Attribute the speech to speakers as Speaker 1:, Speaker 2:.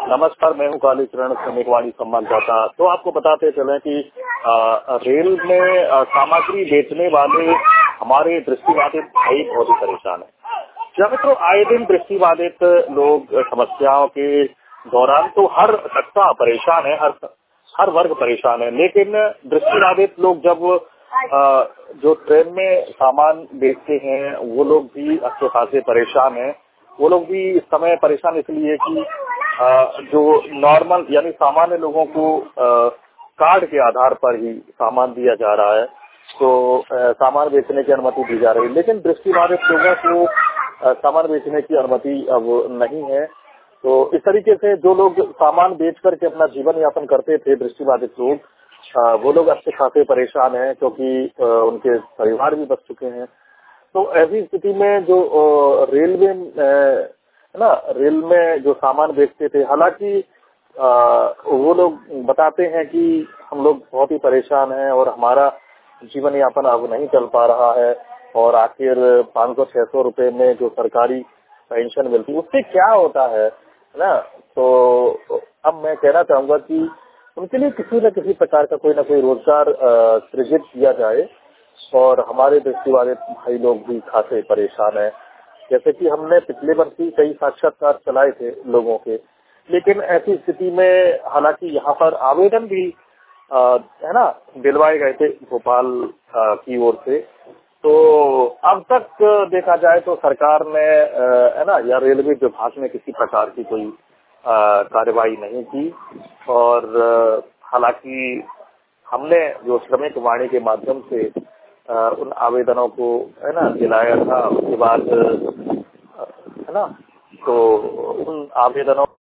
Speaker 1: नमस्कार, मैं हूँ कालीचरण श्रमिकवाणी संवाददाता। तो आपको बताते चले कि रेल में सामग्री बेचने वाले हमारे दृष्टिबाधित भाई बहुत ही परेशान है। क्या मित्रों, आए दिन दृष्टिबाधित लोग समस्याओं के दौरान तो हर कक्षा परेशान है, हर वर्ग परेशान है, लेकिन दृष्टिबाधित लोग जब जो ट्रेन में सामान बेचते हैं वो लोग भी अच्छे खासे परेशान हैं। वो लोग भी इस समय परेशान इसलिए कि जो नॉर्मल यानी सामान्य लोगों को कार्ड के आधार पर ही सामान दिया जा रहा है, तो सामान बेचने की अनुमति दी जा रही है, लेकिन दृष्टिबाधित लोगों को सामान बेचने की अनुमति अब नहीं है। तो इस तरीके से जो लोग सामान बेच करके अपना जीवन यापन करते थे दृष्टिबाधित लोग, वो लोग अच्छे खासे परेशान हैं, क्योंकि उनके परिवार भी बच चुके हैं। तो ऐसी स्थिति में जो रेलवे है ना, रेल में जो सामान बेचते थे, हालांकि वो लोग बताते हैं कि हम लोग बहुत ही परेशान हैं और हमारा जीवन यापन अब नहीं चल पा रहा है, और आखिर 500-600 रुपए में जो सरकारी पेंशन मिलती है उससे क्या होता है ना। तो अब मैं कहना चाहूंगा कि उनके लिए किसी न किसी प्रकार का कोई ना कोई रोजगार सृजित किया जाए, और हमारे दृष्टिबाधित भाई लोग भी खासे परेशान है। जैसे कि हमने पिछले वर्ष ही कई साक्षात्कार चलाए थे लोगों के, लेकिन ऐसी स्थिति में हालांकि यहाँ पर आवेदन भी है ना दिलवाए गए थे भोपाल की ओर से, तो अब तक देखा जाए तो सरकार ने है ना या रेलवे विभाग ने किसी प्रकार की कोई कार्रवाई नहीं की। और हालांकि हमने जो श्रमिक वाणी के माध्यम से उन आवेदनों को है ना दिलाया था, उसके बाद है ना, तो उन आवेदनों